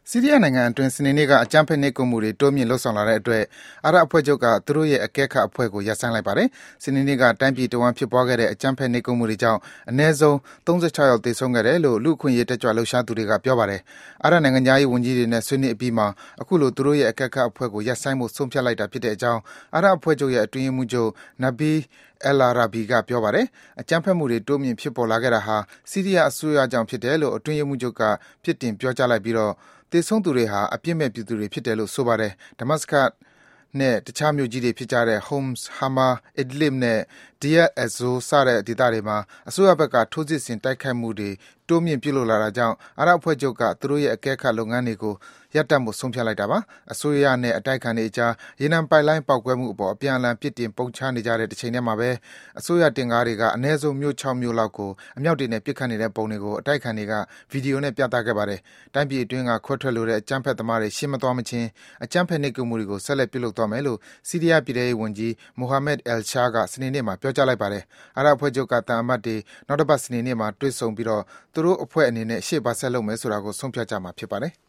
ဆီးရီးယားနိုင်ငံအတွင်း စနေနေ့က အကြမ်းဖက်နှိပ်ကွပ်မှုတွေ တိုးမြှင့်လုပ်ဆောင်လာတဲ့အတွက် အာရပ်အဖွဲ့ချုပ်က သူတို့ရဲ့ အကဲခတ်အဖွဲ့ကို ရပ်ဆိုင်းလိုက်ပါတယ်။ စနေနေ့က တိုင်းပြည်တဝှမ်းဖြစ်ပွားခဲ့တဲ့ အကြမ်းဖက်နှိပ်ကွပ်မှုတွေကြောင့် အနည်းဆုံး ၃၆ ယောက် သေဆုံးခဲ့တယ်လို့ လူ့အခွင့်အရေး တက်ကြွလှုပ်ရှားသူတွေက ပြောပါတယ်။ အာရပ်နိုင်ငံခြားရေးဝန်ကြီးတွေနဲ့ ဆွေးနွေးအပြီးမှာ အခုလို သူတို့ရဲ့ အကဲခတ်အဖွဲ့ကို ရပ်ဆိုင်းဖို့ ဆုံးဖြတ်လိုက်တာဖြစ်တဲ့အကြောင်း အာရပ်အဖွဲ့ချုပ်ရဲ့ အတွင်းရေးမှူးချုပ် Nabih el-Arabi က ပြောပါတယ်။ အကြမ်းဖက်မှုတွေ တိုးမြှင့်ဖြစ်ပေါ်လာခဲ့တာဟာ ဆီးရီးယားအစိုးရကြောင့်ဖြစ်တယ်လို့ အတွင်းရေးမှူးချုပ်က ပြစ်တင် ပြောကြားလိုက်ပြီး သေဆုံးသူတွေဟာ အပြစ်မဲ့ပြည်သူတွေဖြစ်တယ်လို့ ဆိုပါတယ်။ Damascus နဲ့ တခြားမြို့ကြီးတွေဖြစ်ကြတဲ့ Homs, Hama, Idlib နဲ့ Deir ez-Zor စတဲ့ ဒေသတွေမှာ အစိုးရဘက်က ထိုးစစ်ဆင် တိုက်ခိုက်မှုတွေ တိုးမြှင့် ပြုလုပ်လာတာကြောင့် အာရပ်အဖွဲ့ချုပ်က သူတို့ရဲ့ အကဲခတ်လုပ်ငန်းတွေကို ရပ်တန့်ဖို့ ဆုံးဖြတ်လိုက်တာပါ။ အစိုးရနဲ့ အတိုက်အခံတွေအကြား ရေနံပိုက်လိုင်း ပေါက်ကွဲမှုအပေါ် အပြန်အလှန် ပြစ်တင် ပုံချနေကြတဲ့ တချိန်တည်းမှာဘဲ အစိုးရတင့်ကားတွေက အနည်းဆုံး မြို့ ၆ မြို့လောက်ကို အမြောက်တွေနဲ့ ပစ်ခတ်နေတဲ့ပုံတွေကို အတိုက်အခံတွေက ဗွီဒီယိုနဲ့ ပြသခဲ့ပါတယ်။ တိုင်းပြည်အတွင်းက ခွဲထွက်လိုတဲ့ အကြမ်းဖက်သမားတွေ ရှင်းမသွားမချင်း အကြမ်းဖက် နှိပ်ကွပ်မှုတွေကို ဆက်လက် ပြုလုပ်သွားမယ်လို့ ဆီးရီးယား ပြည်ထဲရေးဝန်ကြီး Mohammad al-Shara က စနေနေ့မှာ ပြောကြားလိုက်ပါတယ်။ အာရပ်အဖွဲ့ချုပ်က သံအမတ်တွေ နောက်တပတ် စနေနေ့မှာ တွေ့ဆုံပြီး သူတို့အဖွဲ့အနေနဲ့ ရှေ့ဘာဆက်လုပ်မယ်ဆိုတာကို ဆုံးဖြတ်ကြမှာ ဖြစ်ပါတယ်။